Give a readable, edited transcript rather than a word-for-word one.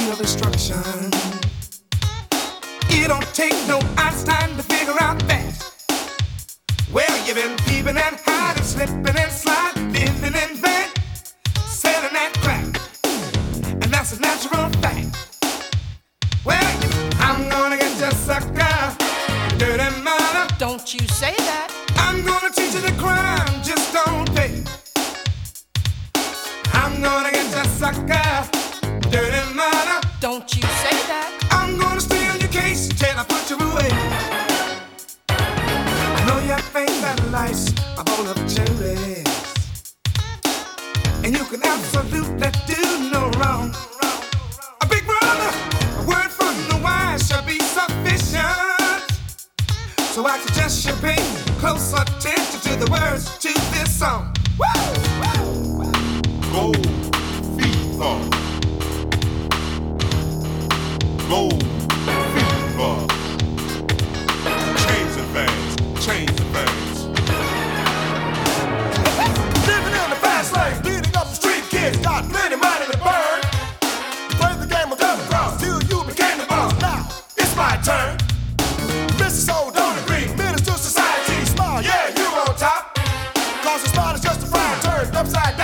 of destruction. It don't take no Einstein to figure out that. Well, you've been peeping and hiding, slipping and sliding, living in vain, selling that crack, and that's a natural fact. Well, I'm gonna get you, sucker, dirty mother. Don't you say that. I'm gonna teach you the crime, just don't pay. I'm gonna get you, sucker, dirty mother. Don't you say that. I'm gonna stay on your case till I put you away. I know you think that life's a bowl of cherries, and you can absolutely do no wrong. A big brother, a word from the wise shall be sufficient. So I suggest you pay close attention to the words to this song. Woo! Gold fever. Gold fever. Changing things, changing things. Living in the fast lane, beating up the street kids, got plenty money to burn. Play the game of double cross till you became the boss. Now it's my turn. Mrs. Soul don't agree. Minister society, smile, yeah, you on top. Cause a smile is just a frown turned upside down.